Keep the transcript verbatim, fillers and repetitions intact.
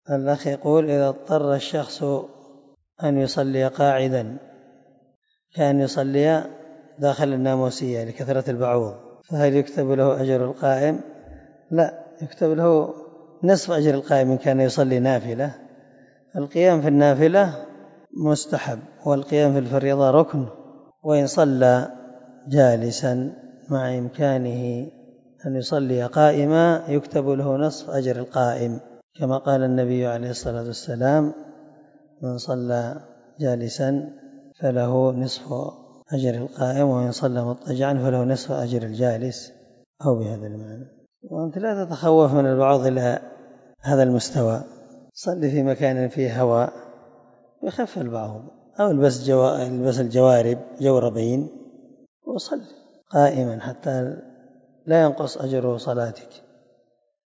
الأخ يقول: إذا اضطر الشخص أن يصلي قاعدا كأن يصلي داخل الناموسية لكثرة البعوض، فهل يكتب له أجر القائم؟ لا، يكتب له نصف أجر القائم إن كان يصلي نافلة. القيام في النافلة مستحب، والقيام في الفريضة ركن، وإن صلى جالسا مع إمكانه أن يصلي قائما يكتب له نصف أجر القائم، كما قال النبي عليه الصلاة والسلام: من صلى جالسا فله نصف أجر القائم، وإن صلى مضطجعا فله نصف أجر الجالس، أو بهذا المعنى. وأنت لا تتخوف من البعوض إلى هذا المستوى، صلي في مكان فيه هواء يخف البعوض، أو البس, جوا... البس الجوارب جوربين وصلي قائما حتى لا ينقص أجر صلاتك.